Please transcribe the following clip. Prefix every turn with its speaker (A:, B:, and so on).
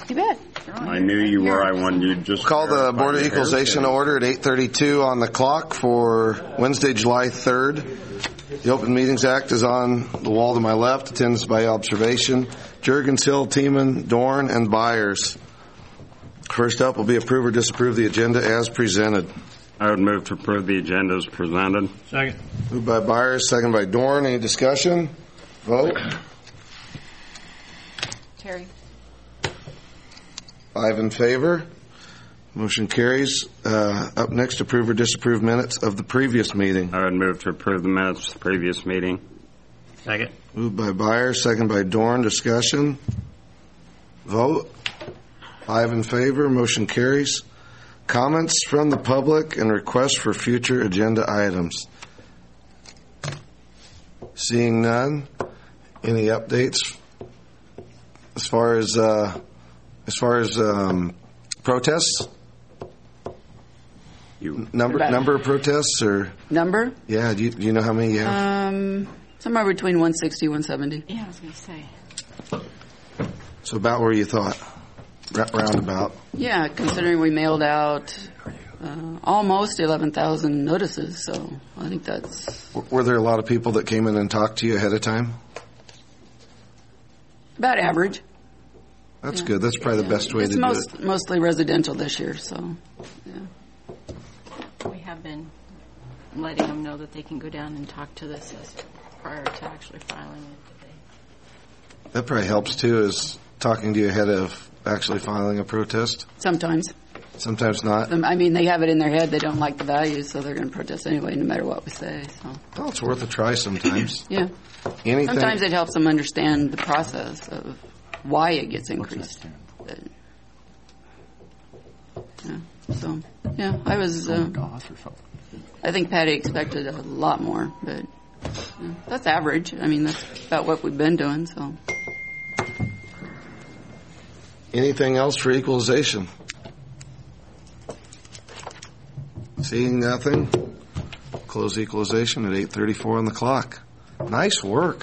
A: You bet.
B: I knew you were. I wanted you to just
C: Call the
B: verify
C: Board of
B: your
C: Equalization
B: haircut.
C: order at 8:32 on the clock for Wednesday, July 3rd. The Open Meetings Act is on the wall to my left, attendance by observation. Juergens, Hill, Tiemann, Dorn, and Byers. First up will be approve or disapprove the agenda as presented.
B: I would move to approve the agenda as presented.
D: Second.
C: Moved by Byers, second by Dorn. Any discussion? Vote.
A: Terry.
C: 5 in favor. Motion carries. Up next, approve or disapprove minutes of the previous meeting.
B: I would move to approve the minutes of the previous meeting.
D: Second.
C: Moved by Byers, second by Dorn. Discussion. Vote. 5 in favor. Motion carries. Comments from the public and requests for future agenda items. Seeing none. Any updates as far as protests? Number of protests, or
A: Number?
C: yeah? Do you know how many you have?
A: Somewhere between 160 170.
E: Yeah, I was going to say.
C: So about where you thought, roundabout.
A: Yeah, considering we mailed out almost 11,000 notices, so I think that's
C: Were there a lot of people that came in and talked to you ahead of time?
A: about average.
C: That's
A: Yeah.
C: good. That's probably the best way
A: It's
C: to do it.
A: mostly residential this year, so yeah.
E: We have been letting them know that they can go down and talk to this prior to actually filing it.
C: That probably helps too, is talking to you ahead of actually filing a protest.
A: Sometimes.
C: Sometimes not.
A: I mean, they have it in their head they don't like the values, so they're going to protest anyway, no matter what we say. So
C: Well, it's worth a try sometimes.
A: yeah.
C: Anything.
A: Sometimes it helps them understand the process of why it gets increased. But, yeah. So yeah, I was. I think Patty expected a lot more, but yeah, that's average. I mean, that's about what we've been doing. So
C: Anything else for equalization? Seeing nothing, close equalization at 8:34 on the clock. Nice work.